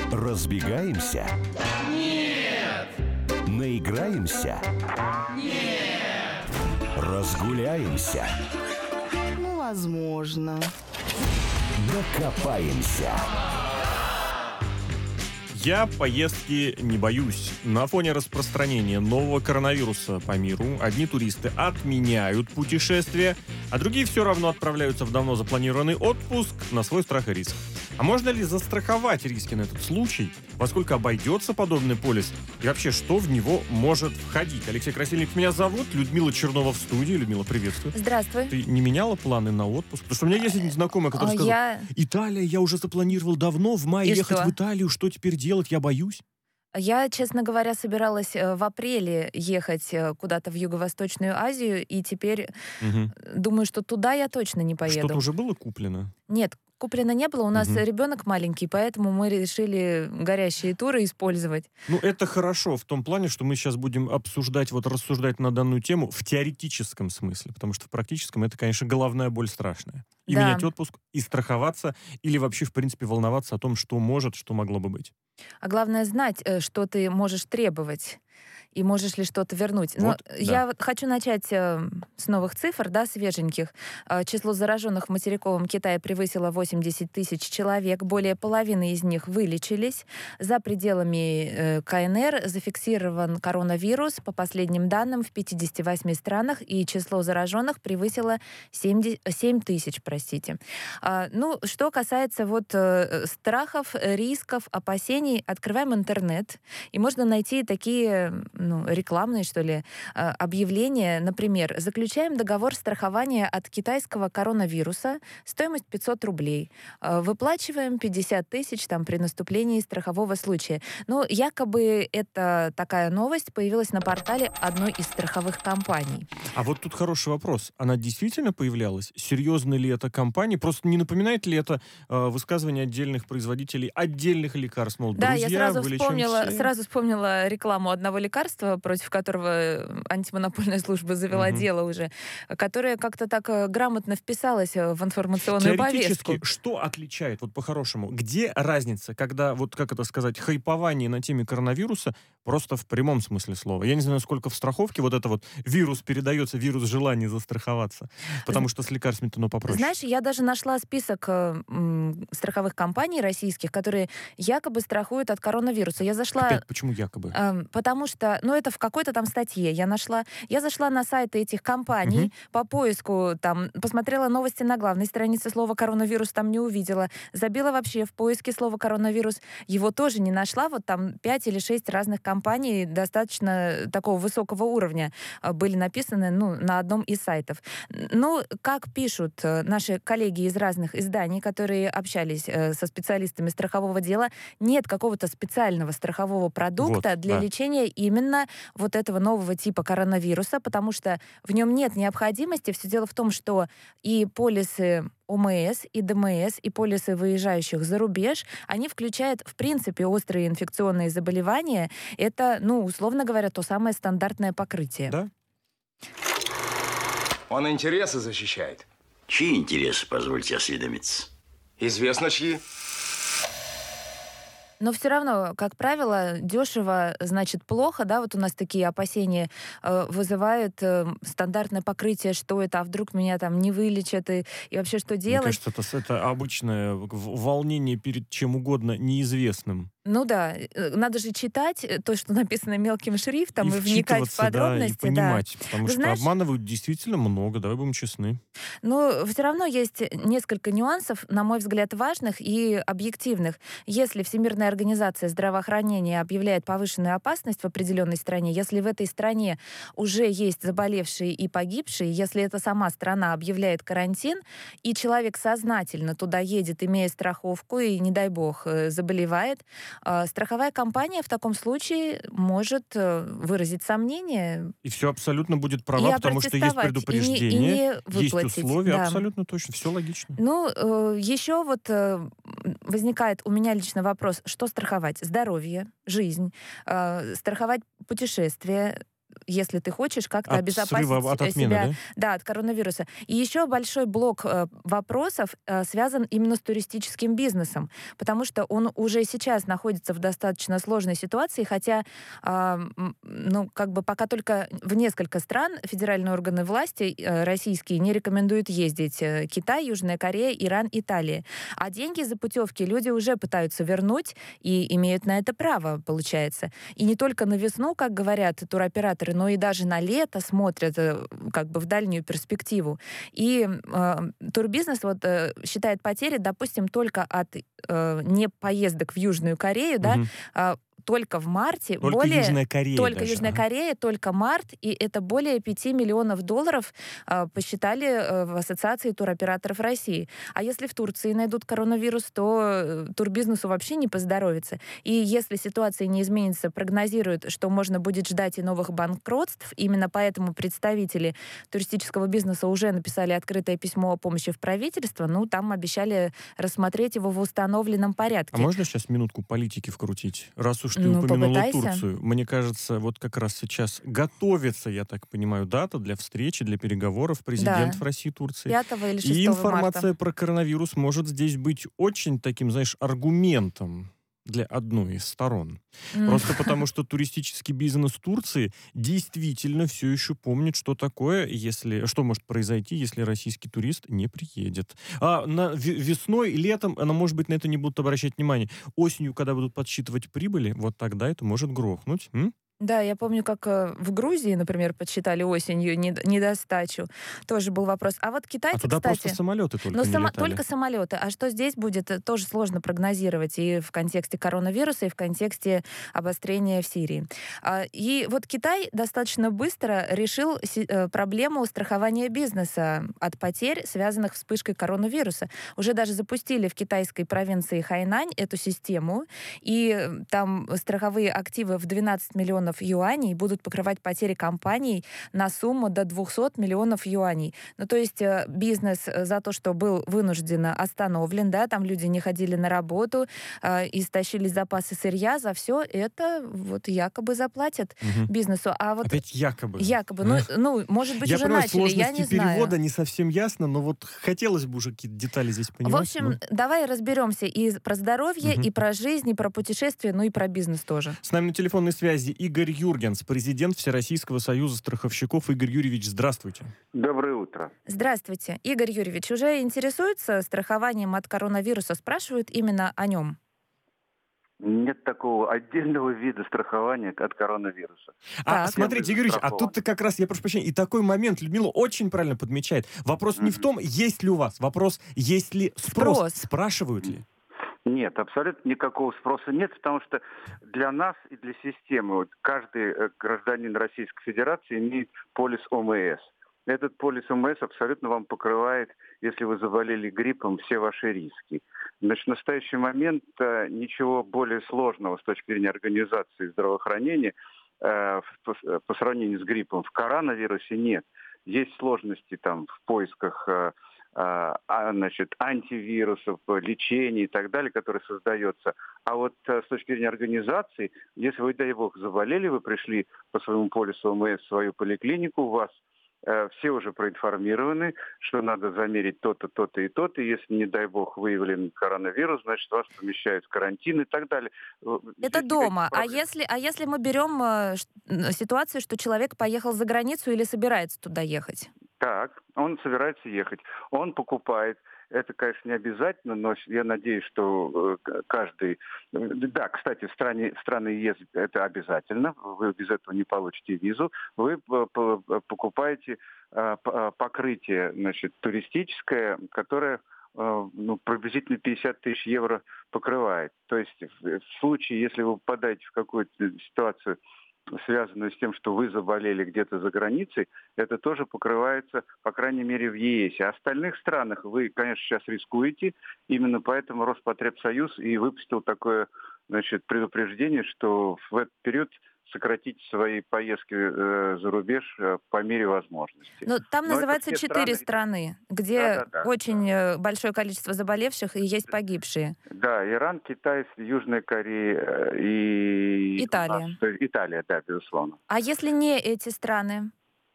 Разбегаемся? Нет! Наиграемся? Нет! Разгуляемся? Возможно. Докопаемся. Я поездки не боюсь. На фоне распространения нового коронавируса по миру одни туристы отменяют путешествия, а другие все равно отправляются в давно запланированный отпуск на свой страх и риск. А можно ли застраховать риски на этот случай? Во сколько обойдется подобный полис? И вообще, что в него может входить? Алексей Красильников меня зовут, Людмила Чернова в студии. Людмила, приветствую. Здравствуй. Ты не меняла планы на отпуск? Потому что у меня есть один знакомый, который сказал, Италия, я уже запланировал давно, в мае ехать в Италию, что теперь делать, я боюсь. Я, честно говоря, собиралась в апреле ехать куда-то в Юго-Восточную Азию, и теперь думаю, что туда я точно не поеду. Что-то уже было куплено? Нет, куплено не было. У нас ребенок маленький, поэтому мы решили горящие туры использовать. Ну, это хорошо в том плане, что мы сейчас будем рассуждать на данную тему в теоретическом смысле, потому что в практическом это, конечно, головная боль страшная. И менять отпуск, и страховаться, или вообще, в принципе, волноваться о том, что может, что могло бы быть. А главное знать, что ты можешь требовать. И можешь ли что-то вернуть. Но я хочу начать с новых цифр, свеженьких. Число зараженных в материковом Китае превысило 80 тысяч человек. Более половины из них вылечились. За пределами КНР зафиксирован коронавирус, по последним данным, в 58 странах, и число зараженных превысило 7 тысяч, что касается страхов, рисков, опасений, открываем интернет, и можно найти такие рекламные, объявления. Например, заключаем договор страхования от китайского коронавируса, стоимость 500 рублей. Выплачиваем 50 тысяч при наступлении страхового случая. Якобы эта такая новость появилась на портале одной из страховых компаний. А вот тут хороший вопрос. Она действительно появлялась? Серьезно ли это компания? Просто не напоминает ли это высказывание отдельных производителей отдельных лекарств? Мол, да, друзья, я сразу вспомнила рекламу одного лекарства, против которого антимонопольная служба завела дело уже, которая как-то так грамотно вписалась в информационную повестку. Теоретически, что отличает, по-хорошему, где разница, когда, хайпование на теме коронавируса просто в прямом смысле слова? Я не знаю, сколько в страховке вирус передается, вирус желания застраховаться, потому что с лекарствами-то попроще. Знаешь, я даже нашла список страховых компаний российских, которые якобы страхуют от коронавируса. Я зашла... Опять, почему якобы? Потому что, это в какой-то статье я нашла. Я зашла на сайты этих компаний, по поиску, посмотрела новости на главной странице, слова коронавирус там не увидела. Забила вообще в поиске слово коронавирус. Его тоже не нашла. 5 или 6 разных компаний достаточно такого высокого уровня были написаны, на одном из сайтов. Как пишут наши коллеги из разных изданий, которые общались со специалистами страхового дела, нет какого-то специального страхового продукта для лечения именно этого нового типа коронавируса, потому что в нем нет необходимости. Все дело в том, что и полисы ОМС, и ДМС, и полисы выезжающих за рубеж, они включают, в принципе, острые инфекционные заболевания. Это, условно говоря, то самое стандартное покрытие. Да? Он интересы защищает. Чьи интересы, позвольте осведомиться? Известно, чьи. Но все равно, как правило, дешево значит плохо, у нас такие опасения вызывают стандартное покрытие, что это, а вдруг меня не вылечат, и вообще что делать? Мне кажется, это обычное волнение перед чем угодно неизвестным. Надо же читать то, что написано мелким шрифтом, и вникать в подробности. И понимать, потому что обманывают действительно много, давай будем честны. Но все равно есть несколько нюансов, на мой взгляд, важных и объективных. Если Всемирная организация здравоохранения объявляет повышенную опасность в определенной стране, если в этой стране уже есть заболевшие и погибшие, если эта сама страна объявляет карантин, и человек сознательно туда едет, имея страховку, и, не дай бог, заболевает, страховая компания в таком случае может выразить сомнение. И все абсолютно будет права, потому что есть предупреждение, есть условия, абсолютно точно, все логично. Еще возникает у меня лично вопрос, что страховать? Здоровье, жизнь, страховать путешествия, если ты хочешь как-то от обезопасить срыва, от отмены, себя, да? да, от коронавируса. И еще большой блок вопросов связан именно с туристическим бизнесом, потому что он уже сейчас находится в достаточно сложной ситуации, хотя, ну, как бы пока только в несколько стран федеральные органы власти российские не рекомендуют ездить. Китай, Южная Корея, Иран, Италия. А деньги за путевки люди уже пытаются вернуть и имеют на это право, получается. И не только на весну, как говорят туроператоры, но и даже на лето смотрят как бы в дальнюю перспективу. И турбизнес вот считает потери, допустим, только от не поездок в Южную Корею, да, только в марте. Только Южная Корея Только даже. Южная Корея, только март, и это более 5 миллионов долларов посчитали в Ассоциации туроператоров России. А если в Турции найдут коронавирус, то турбизнесу вообще не поздоровится. И если ситуация не изменится, прогнозируют, что можно будет ждать и новых банкротств. Именно поэтому представители туристического бизнеса уже написали открытое письмо о помощи в правительство. Ну, там обещали рассмотреть его в установленном порядке. А можно сейчас минутку политики вкрутить? Раз уж ты Ну, упомянула попытайся. Турцию. Мне кажется, вот как раз сейчас готовится, я так понимаю, дата для встречи, для переговоров президентов России и Турции. 5 или 6 И информация марта. про коронавирус может здесь быть очень таким, знаешь, аргументом для одной из сторон. Просто потому, что туристический бизнес Турции действительно все еще помнит, что такое, что может произойти, если российский турист не приедет. А весной и летом, может быть, на это не будут обращать внимание. Осенью, когда будут подсчитывать прибыли, вот тогда это может грохнуть. Да, я помню, как в Грузии, например, подсчитали осенью недостачу. Тоже был вопрос. А вот китайцы, туда кстати... просто самолеты только не летали. Только самолеты. А что здесь будет, тоже сложно прогнозировать и в контексте коронавируса, и в контексте обострения в Сирии. И вот Китай достаточно быстро решил проблему страхования бизнеса от потерь, связанных с вспышкой коронавируса. Уже даже запустили в китайской провинции Хайнань эту систему, и там страховые активы в 12 миллионов юаней будут покрывать потери компаний на сумму до 200 миллионов юаней. Ну, то есть бизнес за то, что был вынужденно остановлен, да, там люди не ходили на работу, истощили запасы сырья, за все это вот якобы заплатят бизнесу. А вот опять якобы. Якобы. Ну, может быть, я уже понимаю, начали, я не знаю. перевода не совсем ясно, но вот хотелось бы уже какие-то детали здесь понимать. В общем, давай разберемся и про здоровье, и про жизнь, и про путешествия, ну и про бизнес тоже. С нами на телефонной связи Игорь Юргенс, президент Всероссийского союза страховщиков. Игорь Юрьевич, здравствуйте. Доброе утро. Здравствуйте. Игорь Юрьевич, уже интересуется страхованием от коронавируса? Спрашивают именно о нем. Нет такого отдельного вида страхования от коронавируса. Смотрите, Игорь Юрьевич, тут-то как раз, я прошу прощения, и такой момент Людмила очень правильно подмечает. Вопрос не в том, есть ли у вас, вопрос, есть ли спрос. Спрашивают ли? Нет, абсолютно никакого спроса нет, потому что для нас и для системы каждый гражданин Российской Федерации имеет полис ОМС. Этот полис ОМС абсолютно вам покрывает, если вы заболели гриппом, все ваши риски. Значит, в настоящий момент ничего более сложного с точки зрения организации здравоохранения по сравнению с гриппом в коронавирусе нет. Есть сложности там в поисках антивирусов, лечения и так далее, которые создается. А вот с точки зрения организации, если вы, дай бог, заболели, вы пришли по своему полису ОМС в свою поликлинику, у вас все уже проинформированы, что надо замерить то-то, то-то и то-то. И если, не дай бог, выявлен коронавирус, значит, вас помещают в карантин и так далее. Это дома. А если мы берем ситуацию, что человек поехал за границу или собирается туда ехать? Так, он собирается ехать. Он покупает. Это, конечно, не обязательно, но я надеюсь, что каждый... Да, кстати, в страны ЕС это обязательно. Вы без этого не получите визу. Вы покупаете покрытие, значит, туристическое, которое приблизительно 50 тысяч евро покрывает. То есть в случае, если вы попадаете в какую-то ситуацию, связанную с тем, что вы заболели где-то за границей, это тоже покрывается, по крайней мере, в ЕСе. А в остальных странах вы, конечно, сейчас рискуете. Именно поэтому Роспотребсоюз и выпустил такое, значит, предупреждение, что в этот период сократить свои поездки за рубеж по мере возможности. Но там называется 4 страны, где очень большое количество заболевших и есть погибшие. Да, Иран, Китай, Южная Корея и... Италия. Италия, да, безусловно. А если не эти страны?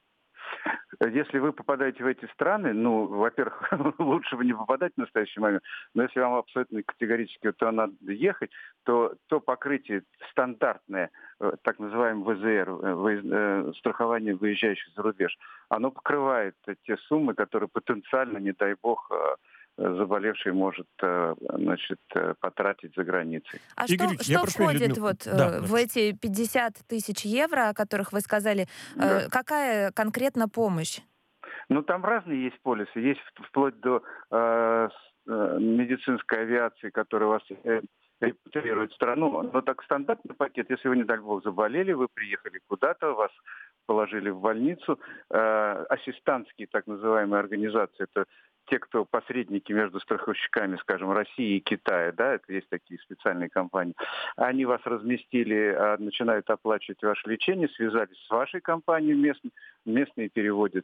Если вы попадаете в эти страны, ну, во-первых, лучше бы не попадать в настоящий момент, но если вам абсолютно категорически туда надо ехать, то покрытие стандартное, так называемое ВЗР, страхование выезжающих за рубеж, оно покрывает те суммы, которые потенциально, не дай бог, заболевший может, потратить за границей. А что входит в эти 50 тысяч евро, о которых вы сказали? Да. Какая конкретно помощь? Ну, там разные есть полисы. Есть вплоть до медицинской авиации, которая вас репатрирует в страну. Но так стандартный пакет, если вы, не дай бог, заболели, вы приехали куда-то, вас положили в больницу. Ассистентские, так называемые, организации, это те, кто посредники между страховщиками, скажем, России и Китая, да, это есть такие специальные компании, они вас разместили, начинают оплачивать ваше лечение, связались с вашей компанией местные переводят,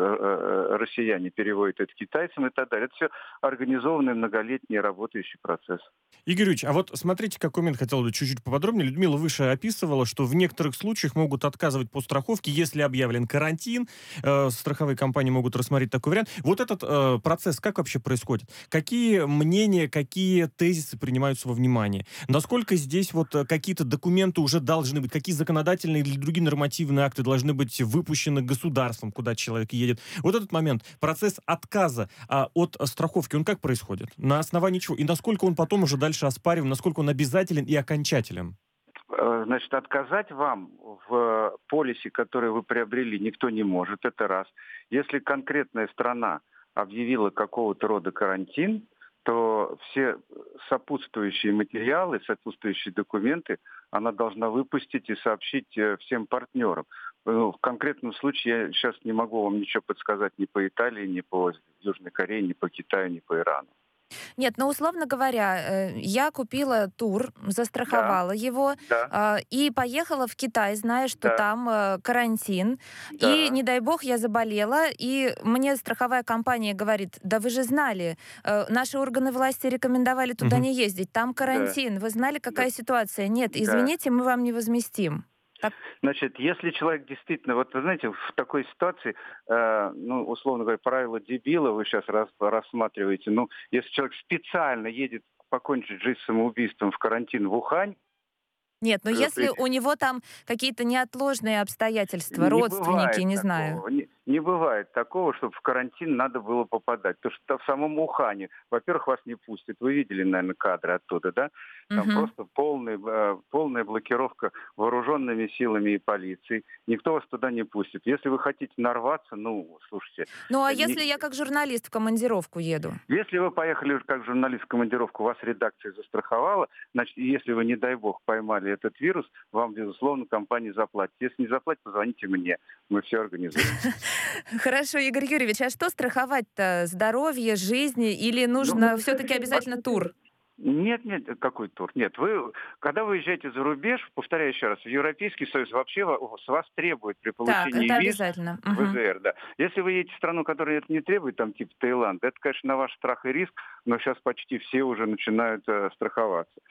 россияне переводят это китайцам и так далее. Это все организованный многолетний работающий процесс. Игорь Юрьевич, а вот смотрите, какой момент хотел бы чуть-чуть поподробнее. Людмила выше описывала, что в некоторых случаях могут отказывать по страховке, если объявлен карантин. Страховые компании могут рассмотреть такой вариант. Вот этот процесс как вообще происходит? Какие мнения, какие тезисы принимаются во внимание? Насколько здесь вот какие-то документы уже должны быть? Какие законодательные или другие нормативные акты должны быть выпущены государством, куда человек едет? Вот этот момент, процесс отказа от страховки, он как происходит? На основании чего? И насколько он потом уже дальше оспариваем, насколько он обязателен и окончателен? Значит, отказать вам в полисе, который вы приобрели, никто не может, это раз. Если конкретная страна объявила какого-то рода карантин, то все сопутствующие материалы, сопутствующие документы она должна выпустить и сообщить всем партнерам. В конкретном случае я сейчас не могу вам ничего подсказать ни по Италии, ни по Южной Корее, ни по Китаю, ни по Ирану. Нет, ну, условно говоря, я купила тур, застраховала его и поехала в Китай, зная, что там карантин. И, не дай бог, я заболела, и мне страховая компания говорит: да вы же знали, наши органы власти рекомендовали туда не ездить, там карантин, вы знали, какая ситуация? Нет, извините, мы вам не возместим. Так. Значит, если человек действительно, вот вы знаете, в такой ситуации, условно говоря, правило дебила вы сейчас рассматриваете, если человек специально едет покончить жизнь самоубийством в карантин в Ухань. Нет, но если у него там какие-то неотложные обстоятельства, родственники, не знаю. Не бывает такого, чтобы в карантин надо было попадать. Потому что в самом Ухане, во-первых, вас не пустят. Вы видели, наверное, кадры оттуда, да? Там просто полная блокировка вооруженными силами и полицией. Никто вас туда не пустит. Если вы хотите нарваться, слушайте. Ну, а если я как журналист в командировку еду? Если вы поехали как журналист в командировку, вас редакция застраховала, значит, если вы, не дай бог, поймали этот вирус, вам, безусловно, компания заплатит. Если не заплатит, позвоните мне. Мы все организуем. Хорошо, Игорь Юрьевич, а что страховать-то? Здоровье, жизни или нужно все-таки обязательно тур? Нет, какой тур? Нет, когда вы уезжаете за рубеж, повторяю еще раз, в Европейский Союз вообще с вас требует при получении виз ВЗР. Да. Если вы едете в страну, которая это не требует, там типа Таиланд, это, конечно, на ваш страх и риск, но сейчас почти все уже начинают страховаться.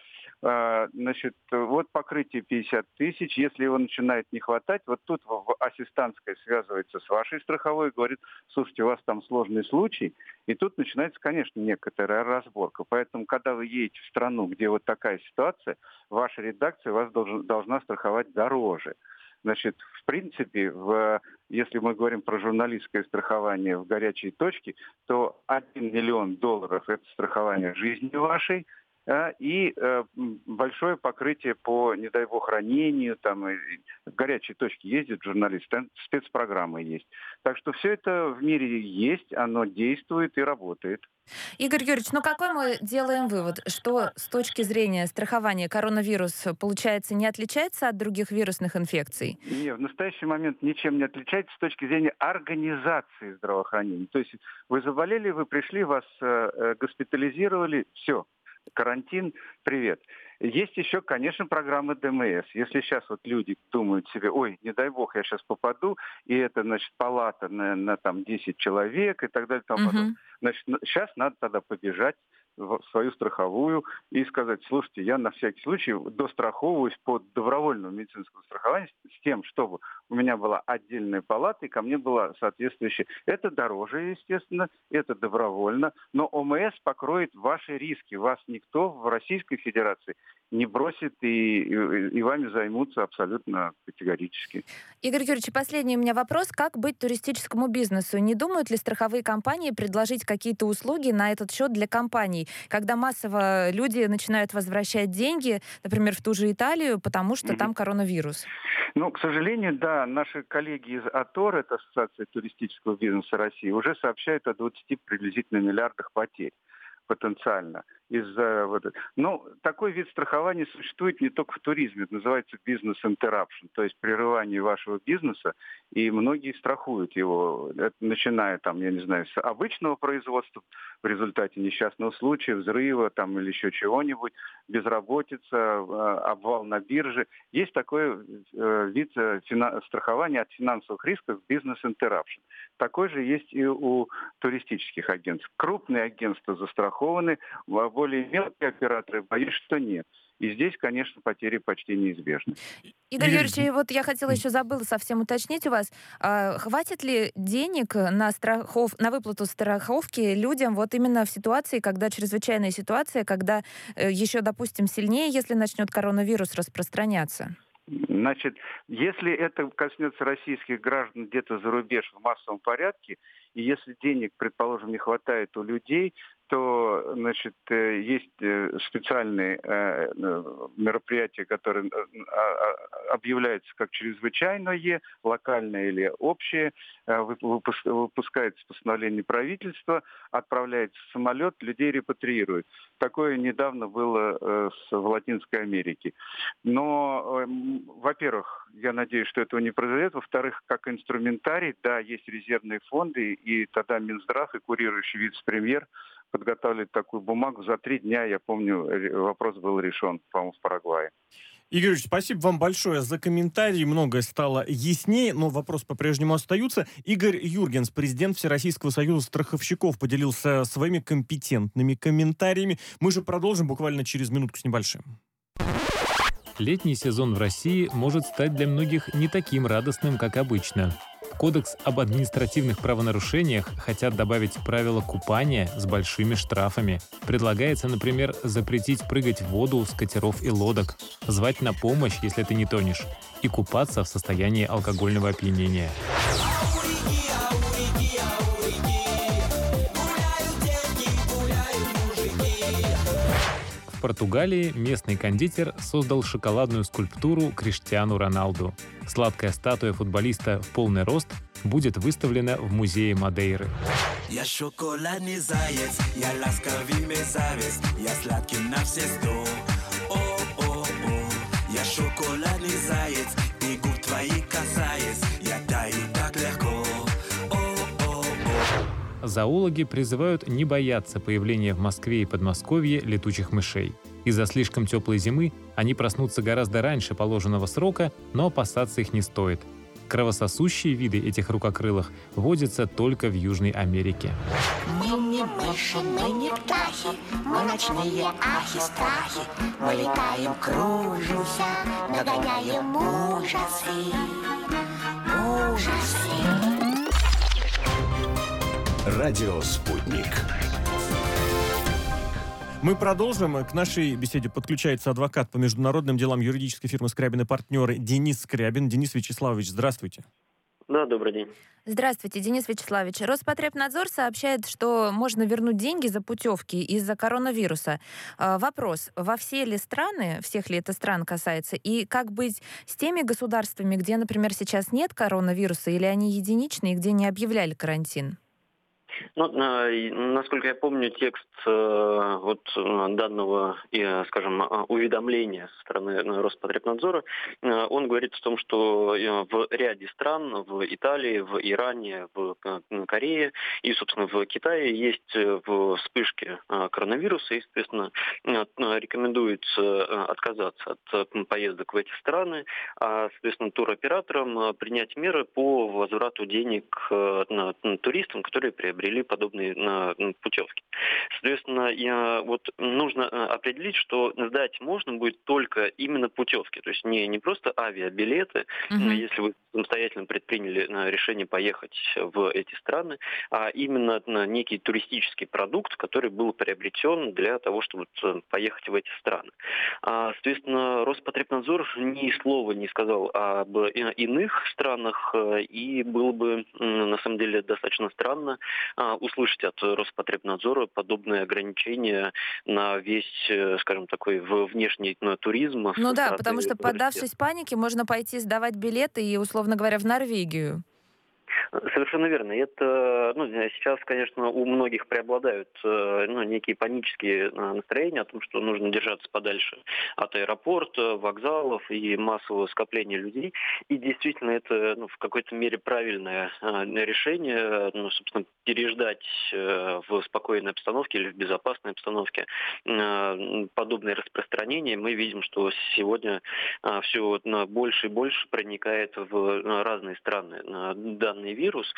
Значит, вот покрытие 50 тысяч. Если его начинает не хватать, вот тут ассистентская связывается с вашей страховой и говорит: слушайте, у вас там сложный случай. И тут начинается, конечно, некоторая разборка. Поэтому, когда вы едете в страну, где вот такая ситуация, ваша редакция вас должна страховать дороже. Значит, в принципе, если мы говорим про журналистское страхование в горячей точке, то $1 миллион – это страхование жизни вашей, и большое покрытие по, не дай бог, ранению, там, в горячей точке ездит журналист, там спецпрограммы есть. Так что все это в мире есть, оно действует и работает. Игорь Юрьевич, какой мы делаем вывод, что с точки зрения страхования коронавирус, получается, не отличается от других вирусных инфекций? Нет, в настоящий момент ничем не отличается с точки зрения организации здравоохранения. То есть вы заболели, вы пришли, вас госпитализировали, все. Карантин, привет. Есть еще, конечно, программы ДМС. Если сейчас вот люди думают себе, ой, не дай бог, я сейчас попаду, и это, значит, палата на там 10 человек и так далее, значит, сейчас надо тогда побежать в свою страховую и сказать, слушайте, я на всякий случай достраховываюсь под добровольное медицинское страхование с тем, чтобы у меня была отдельная палата и ко мне была соответствующая. Это дороже, естественно, это добровольно, но ОМС покроет ваши риски. Вас никто в Российской Федерации не бросит и вами займутся абсолютно категорически. Игорь Юрьевич, последний у меня вопрос. Как быть туристическому бизнесу? Не думают ли страховые компании предложить какие-то услуги на этот счет для компаний, когда массово люди начинают возвращать деньги, например, в ту же Италию, потому что там коронавирус? Ну, к сожалению, да, наши коллеги из АТОР, это Ассоциация туристического бизнеса России, уже сообщают о 20 приблизительно миллиардах потерь потенциально. Но такой вид страхования существует не только в туризме. Это называется бизнес-интеррапшн, то есть прерывание вашего бизнеса, и многие страхуют его, начиная там, я не знаю, с обычного производства в результате несчастного случая, взрыва там, или еще чего-нибудь, безработица, обвал на бирже. Есть такой вид страхования от финансовых рисков бизнес-интеррапшн. Такой же есть и у туристических агентств. Крупные агентства застрахованы, более мелкие операторы, боюсь, что нет. И здесь, конечно, потери почти неизбежны. Игорь Юрьевич, вот я хотела еще, забыла совсем уточнить у вас, хватит ли денег на выплату страховки людям вот именно в ситуации, когда чрезвычайная ситуация, когда еще, допустим, сильнее, если начнет коронавирус распространяться? Значит, если это коснется российских граждан где-то за рубеж в массовом порядке, и если денег, предположим, не хватает у людей, то, значит, есть специальные мероприятия, которые объявляются как чрезвычайное, локальное или общее, выпускается постановление правительства, отправляется самолет, людей репатриируют. Такое недавно было в Латинской Америке. Но, во-первых, я надеюсь, что этого не произойдет. Во-вторых, как инструментарий, да, есть резервные фонды, и тогда Минздрав и курирующий вице-премьер подготовили такую бумагу. За 3 дня, я помню, вопрос был решен, по-моему, в Парагвае. Игорь Ильич, спасибо вам большое за комментарий. Многое стало яснее, но вопросы по-прежнему остаются. Игорь Юргенс, президент Всероссийского союза страховщиков, поделился своими компетентными комментариями. Мы же продолжим буквально через минутку с небольшим. Летний сезон в России может стать для многих не таким радостным, как обычно. В Кодекс об административных правонарушениях хотят добавить правила купания с большими штрафами. Предлагается, например, запретить прыгать в воду с катеров и лодок, звать на помощь, если ты не тонешь, и купаться в состоянии алкогольного опьянения. В Португалии местный кондитер создал шоколадную скульптуру Криштиану Роналду. Сладкая статуя футболиста в полный рост будет выставлена в музее Мадейры. Я шоколадный заяц, я ласковый мерзавец, я сладкий на все 100. О-о-о, я шоколадный заяц, и губ твоих касаясь, я таю так легко. Зоологи призывают не бояться появления в Москве и Подмосковье летучих мышей. Из-за слишком теплой зимы они проснутся гораздо раньше положенного срока, но опасаться их не стоит. Кровососущие виды этих рукокрылых водятся только в Южной Америке. Мы не мыши, мы не птахи, мы ночные ахи-страхи. Мы летаем, кружимся, нагоняем ужасы. Ужасы. Радио «Спутник». Мы продолжим. К нашей беседе подключается адвокат по международным делам юридической фирмы «Скрябин и партнеры» Денис Скрябин. Денис Вячеславович, здравствуйте. Да, добрый день. Здравствуйте, Денис Вячеславович. Роспотребнадзор сообщает, что можно вернуть деньги за путевки из-за коронавируса. Вопрос, во все ли страны, всех ли это стран касается, и как быть с теми государствами, где, например, сейчас нет коронавируса, или они единичные, где не объявляли карантин? Насколько я помню, текст данного, скажем, уведомления со стороны Роспотребнадзора, он говорит о том, что в ряде стран, в Италии, в Иране, в Корее и, собственно, в Китае есть вспышки коронавируса, и, соответственно, рекомендуется отказаться от поездок в эти страны, а, соответственно, туроператорам принять меры по возврату денег туристам, которые приобрели подобные путевки. Соответственно, нужно определить, что сдать можно будет только именно путевки, то есть не просто авиабилеты, если вы самостоятельно предприняли решение поехать в эти страны, а именно некий туристический продукт, который был приобретен для того, чтобы поехать в эти страны. Соответственно, Роспотребнадзор ни слова не сказал об иных странах, и было бы на самом деле достаточно странно услышать от Роспотребнадзора подобные ограничения на весь, скажем, такой внешний туризм. Ну да, потому что, поддавшись панике, можно пойти сдавать билеты и, условно говоря, в Норвегию. Совершенно верно. Это, сейчас, конечно, у многих преобладают некие панические настроения о том, что нужно держаться подальше от аэропорта, вокзалов и массового скопления людей. И действительно, это в какой-то мере правильное решение, собственно, переждать в спокойной обстановке или в безопасной обстановке подобное распространение. Мы видим, что сегодня все больше и больше проникает в разные страны данный вирус,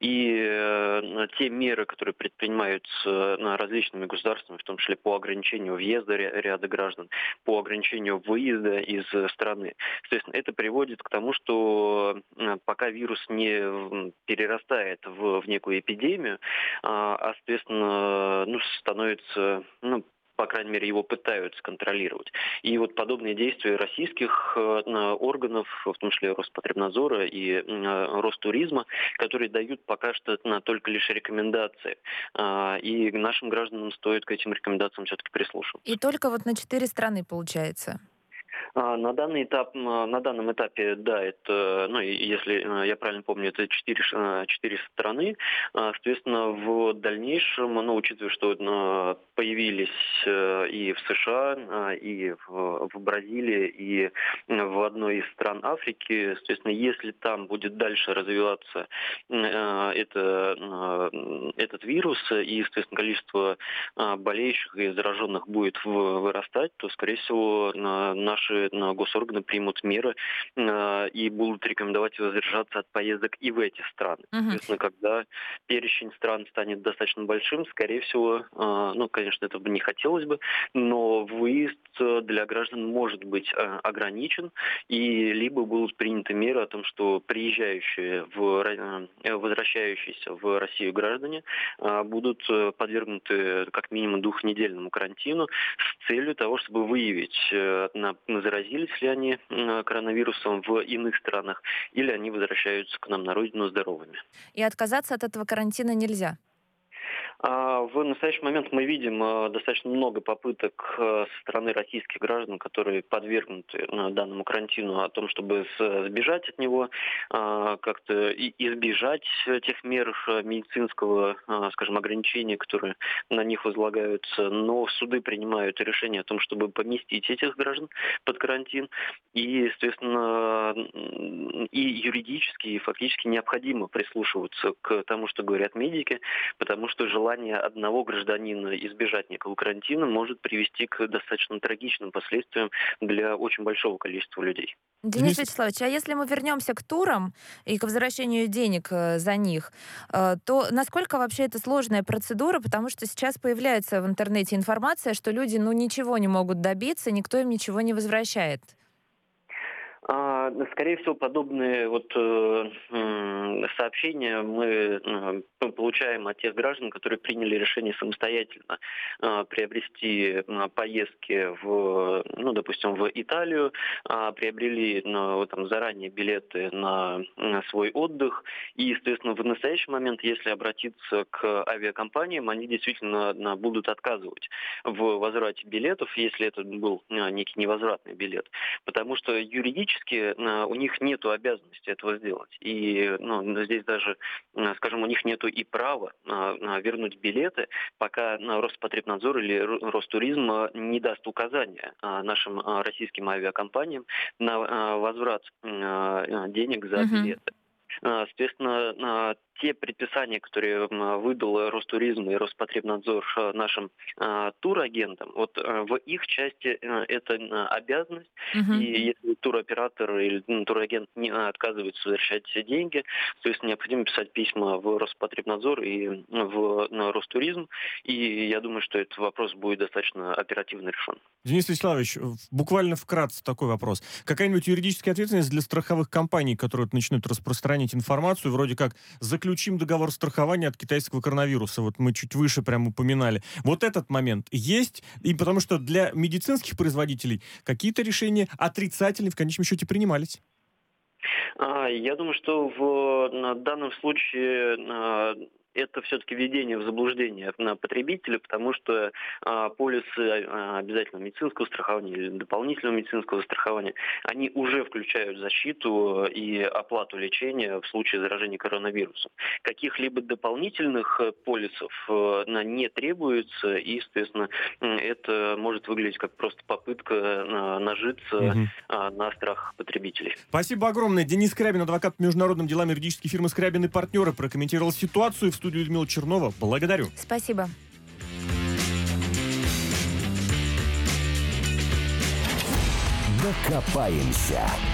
и те меры, которые предпринимаются различными государствами, в том числе по ограничению въезда ряда граждан, по ограничению выезда из страны, соответственно, это приводит к тому, что пока вирус не перерастает в некую эпидемию, соответственно, становится, по крайней мере, его пытаются контролировать. И подобные действия российских органов, в том числе Роспотребнадзора и Ростуризма, которые дают пока что только лишь рекомендации. И нашим гражданам стоит к этим рекомендациям все-таки прислушиваться. И только на 4 страны получается? На данном этапе, да, это, если я правильно помню, это 4 страны. Соответственно, в дальнейшем, учитывая, что появились и в США, и в Бразилии, и в одной из стран Африки, соответственно, если там будет дальше развиваться этот вирус, и, соответственно, количество болеющих и зараженных будет вырастать, то, скорее всего, наши госорганы примут меры и будут рекомендовать воздержаться от поездок и в эти страны. Соответственно, когда перечень стран станет достаточно большим, скорее всего, конечно, этого не хотелось бы, но выезд для граждан может быть ограничен, и либо будут приняты меры о том, что возвращающиеся в Россию граждане будут подвергнуты как минимум 2-недельному карантину с целью того, чтобы выявить, заразились ли они коронавирусом в иных странах, или они возвращаются к нам на родину здоровыми. И отказаться от этого карантина нельзя? В настоящий момент мы видим достаточно много попыток со стороны российских граждан, которые подвергнуты данному карантину, о том, чтобы сбежать от него, как-то избежать тех мер медицинского, скажем, ограничения, которые на них возлагаются. Но суды принимают решение о том, чтобы поместить этих граждан под карантин. И, соответственно, и юридически, и фактически необходимо прислушиваться к тому, что говорят медики, потому что желание одного гражданина избежать некого карантина может привести к достаточно трагичным последствиям для очень большого количества людей. Денис Вячеславович, а если мы вернемся к турам и к возвращению денег за них, то насколько вообще это сложная процедура? Потому что сейчас появляется в интернете информация, что люди ничего не могут добиться, никто им ничего не возвращает. Скорее всего, подобные сообщения мы получаем от тех граждан, которые приняли решение самостоятельно приобрести поездки допустим, в Италию, приобрели заранее билеты на свой отдых. И, естественно, в настоящий момент, если обратиться к авиакомпаниям, они действительно будут отказывать в возврате билетов, если это был некий невозвратный билет. Потому что юридически у них нет обязанности этого сделать. И здесь даже, скажем, у них нет и права вернуть билеты, пока Роспотребнадзор или Ростуризм не даст указания нашим российским авиакомпаниям на возврат денег за билеты. Соответственно, те предписания, которые выдал Ростуризм и Роспотребнадзор нашим турагентам, вот в их части это обязанность. И если туроператор или турагент не отказывается возвращать деньги, то есть необходимо писать письма в Роспотребнадзор и в Ростуризм. И я думаю, что этот вопрос будет достаточно оперативно решен. Денис Вячеславович, буквально вкратце такой вопрос. Какая-нибудь юридическая ответственность для страховых компаний, которые начнут распространять информацию, вроде как заключим договор страхования от китайского коронавируса, вот мы чуть выше прям упоминали. Вот этот момент есть, и потому что для медицинских производителей какие-то решения отрицательные в конечном счете принимались. Я думаю, что в данном случае это все-таки введение в заблуждение на потребителя, потому что полисы обязательного медицинского страхования или дополнительного медицинского страхования, они уже включают защиту и оплату лечения в случае заражения коронавирусом. Каких-либо дополнительных полисов не требуется, и, соответственно, это может выглядеть как просто попытка нажиться на страх потребителей. Спасибо огромное. Денис Скрябин, адвокат по международным делам юридической фирмы «Скрябин и партнеры», прокомментировал ситуацию. В студию Людмила Чернова. Благодарю. Спасибо. Докопаемся.